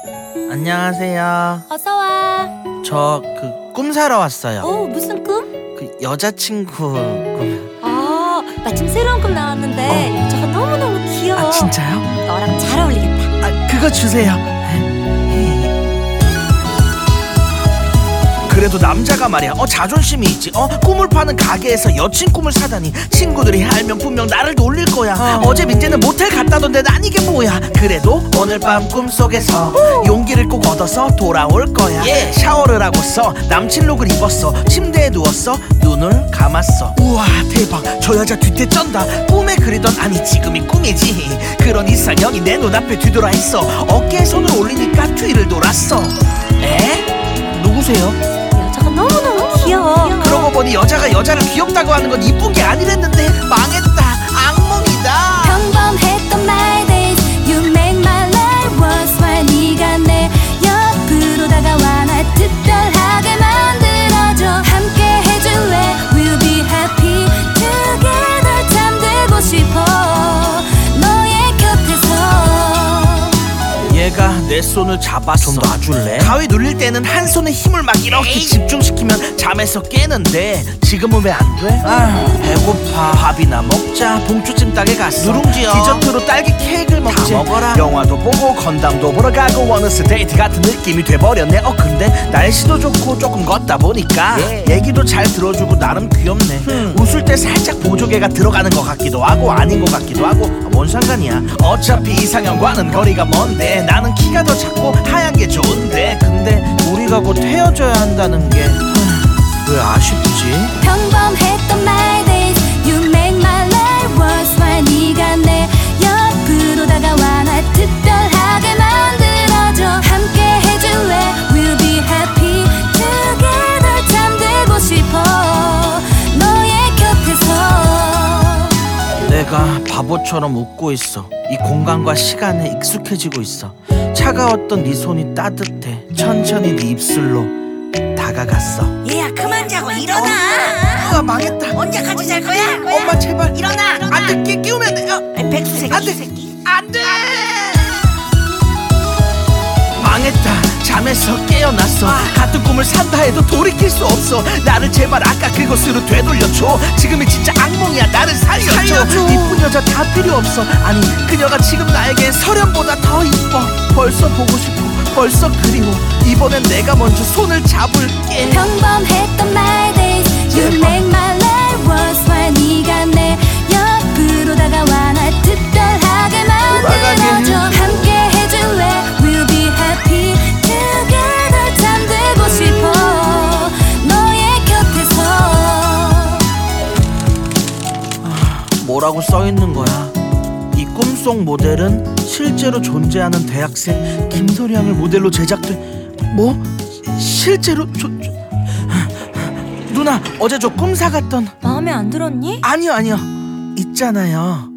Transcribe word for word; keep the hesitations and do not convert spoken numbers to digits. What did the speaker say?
안녕하세요. 어서와. 저 그 꿈 사러 왔어요. 오, 무슨 꿈? 그 여자친구 꿈. 아, 마침 새로운 꿈 나왔는데 여자가 너무너무 귀여워. 아 진짜요? 너랑 잘 어울리겠다. 아 그거 주세요. 그래도 남자가 말이야 어 자존심이 있지. 어 꿈을 파는 가게에서 여친 꿈을 사다니. 친구들이 알면 분명 나를 놀릴 거야. 어. 어제 민재는 모텔 갔다던데 난 이게 뭐야. 그래도 오늘 밤 꿈속에서 용기를 꼭 얻어서 돌아올 거야. 예. 샤워를 하고서 남친 룩을 입었어. 침대에 누웠어. 눈을 감았어. 우와 대박, 저 여자 뒤태 쩐다. 꿈에 그리던 아니 지금이 꿈이지. 그런 이상형이 내 눈앞에 뒤돌아 있어. 어깨에 손을 올리니까 뒤를 돌았어. 에? 누구세요? 여자가 너무너무 귀여워. 그러고 보니 여자가 여자를 귀엽다고 하는 건 이쁜 게 아니랬는데 망했다. 악몽이다. 평범했던 my days You make my life worse while 네가 내 옆으로 다가와 날 특별하게 만들어줘. 함께 해줄래 We'll be happy together. 잠들고 싶어 너의 곁에서. 얘가 내 손을 잡았어. 좀 놔줄래? 가위 눌릴 때는 한 손에 힘을 막 이렇게 에이. 집중시키면 잠에서 깨는데 지금은 왜 안 돼? 아 배고파. 밥이나 먹자. 봉추찜 따게 갔어. 누룽지요. 디저트로 딸기 케이크를 먹지. 다 먹어라. 영화도 보고 건담도 보러 가고 어느새 데이트 같은 느낌이 돼버렸네. 어 근데 날씨도 좋고 조금 걷다 보니까 예. 얘기도 잘 들어주고 나름 귀엽네. 음. 웃을 때 살짝 보조개가 들어가는 것 같기도 하고 아닌 것 같기도 하고. 뭔 상관이야. 어차피 이상형과는 거리가 먼데 나는 키가 더 작고 하얀 게 좋은데. 근데 우리가 곧 헤어져야 한다는 게 왜 아쉽지? 평범했던 my days You make my life worse while 네가 내 옆으로 다가와 날 특별하게 만들어줘. 함께 해줄래 We'll be happy together. 잠들고 싶어 너의 곁에서. 내가 바보처럼 웃고 있어. 이 공간과 시간에 익숙해지고 있어. 차가웠던 네 손이 따뜻해. 천천히 네 입술로 다가갔어. 얘야 그만 자고 일어나. 아 망했다. 언제까지 잘 거야? 엄마 제발 일어나. 안돼. 깨, 깨우면 돼. 어. 아이, 백수새끼. 안돼 새끼. 안돼. 망했다. 잠에서 깨어났어. 아. 같은 꿈을 산다 해도 돌이킬 수 없어. 나를 제발 아까 그곳으로 되돌려줘. 지금이 진짜 악몽이야. 나를 살려줘. 살려줘. 이쁜 여자 다 필요 없어. 아니 그녀가 지금 나에겐 설현보다 더 이뻐. 벌써 보고 싶어. 벌써 그리워. 이번엔 내가 먼저 손을 잡을게. 평범했던 my days You 제발. make my life worse while 네가 내 옆으로 다가와 날 특별하게 만들어줘. 함께 해줄래 We'll be happy together. 잠들고 싶어 너의 곁에서. 뭐라고 써있는 거야? 이 꿈속 모델은 실제로 존재하는 대학생 김소량을 모델로 제작된. 뭐? 실제로 조, 조... 누나 어제 저 꿈 사갔던. 마음에 안 들었니? 아니요 아니요 있잖아요.